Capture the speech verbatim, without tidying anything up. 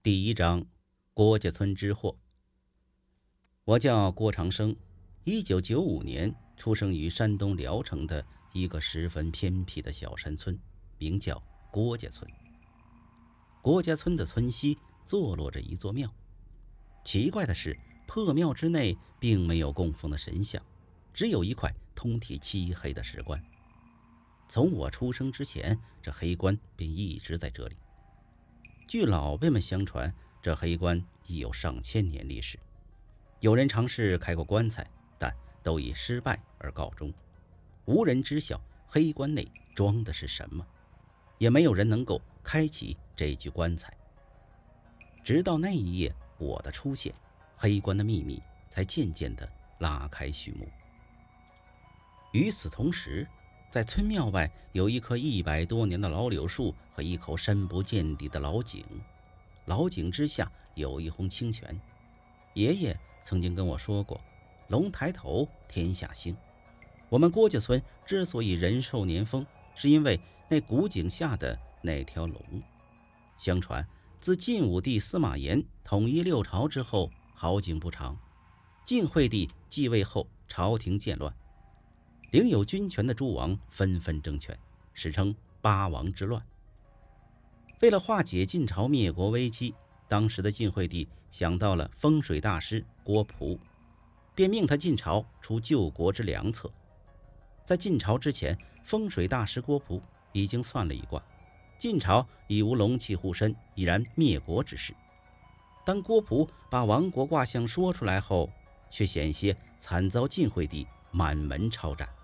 第一章，郭家村之祸。我叫郭长生，一九九五年出生于山东聊城的一个十分偏僻的小山村，名叫郭家村。郭家村的村西坐落着一座庙。奇怪的是，破庙之内并没有供奉的神像，只有一块通体漆黑的石棺。从我出生之前，这黑棺便一直在这里。据老辈们相传，这黑棺已有上千年历史。有人尝试开过棺材，但都以失败而告终。无人知晓黑棺内装的是什么，也没有人能够开启这具棺材。直到那一夜我的出现，黑棺的秘密才渐渐地拉开序幕。与此同时，在村庙外有一棵一百多年的老柳树和一口深不见底的老井，老井之下有一泓清泉。爷爷曾经跟我说过，龙抬头天下兴。我们郭家村之所以人寿年丰，是因为那古井下的那条龙。相传自晋武帝司马炎统一六朝之后，好景不长，晋惠帝继位后，朝廷渐乱，领有军权的诸王纷纷争权，史称八王之乱。为了化解晋朝灭国危机，当时的晋惠帝想到了风水大师郭璞，便命他进朝出救国之良策。在晋朝之前，风水大师郭璞已经算了一卦，晋朝已无龙气护身，已然灭国之势。当郭璞把亡国卦象说出来后，却险些惨遭晋惠帝满门抄斩。